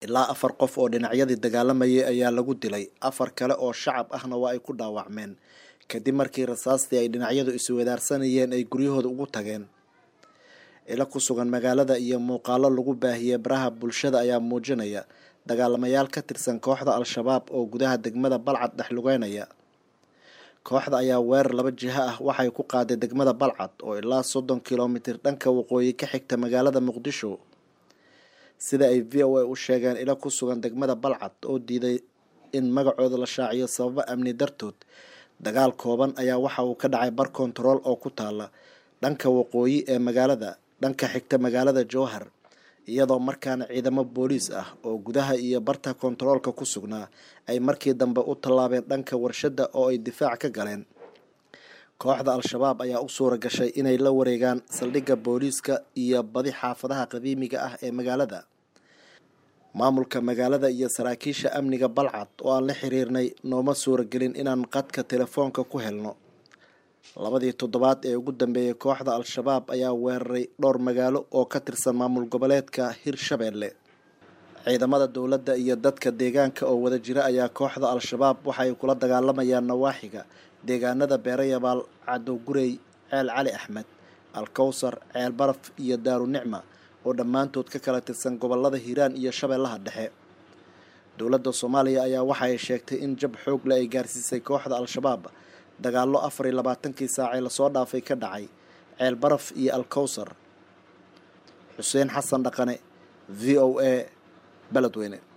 ilaa 4 qof oo dhinacyadii dagaalamayay ayaa lagu dilay, 4 kale oo shacab ahna waa ay ku dhaawacmeen kadib markii rasaastii ay dhinacyadu isweydaarsanayeen ay guryahooda ugu tageen. ila ku sugan magaalada iyo muuqaalo lagu baahiyay baraha bulshada ayaa muujinaya dagaalamayaal ka tirsan kooxda Al-Shabaab oo gudaha degmada Balcad dhex lugeynaya. kooxda ayaa weerar 2 jiha ah waxay ku qaaday degmada Balcad oo ilaa 30 kiiloomitir dhanka waqooyi ka xigta magaalada Muqdisho. sida ay VOA u sheegeen ila ku sugan degmada Balcad oo diiday in magacooda la shaaciyo sababo amni dartood. dagaal kooban ayaa waxa uu ka dhacay bar kontarool oo ku taala dhanka waqooyi ee magaalada, dhanka xigta magaalada Jowhar, iyadoo markaana ciidamo booliis ah oo gudaha iyo barta kontaroolka ku sugnaa ay markii dambe u tallaabeen dhanka warshada oo ay difaac ka galeen. kooxda Al-Shabaab ayaa u suura gashay inay la wareegaan saldhigga booliiska iyo badi xaafadaha qadiimiga ah ee magaalada. maamulka magaalada iyo saraakiisha amniga Balcad oo aan la xiriirnay nooma suura gelin inaan qadka telefoonka ku helno. 2 toddobaad ee ugu dambeeyay kooxda Al-Shabaab ayaa weeraray dhowr magaalo oo ka tirsan maamul goboleedka Hirshabelle. ciidamada dowladda iyo dadka deegaanka oo wada jira ayaa kooxda Al-Shabaab waxay kula dagaalamayaan nawaaxiga deegaanada Beerayabaal, Cadow Gurey, Ceel Cali Axmed, Al-Kawsar, Ceel Baraf iyo Daaru Nicma oo dhammaantood ka kala tirsan gobolada Hiiraan iyo Shabeellaha Dhexe. dowladda Soomaaliya ayaa waxay sheegtay in jab xoog leh ay gaarsiisay kooxda Al-Shabaab dagaallo 24 saac la soo dhaafay ka dhacay Ceel Baraf iyo Al-Kawsar. Xuseen Xasan Dhaqane, VOA, Beledweyne.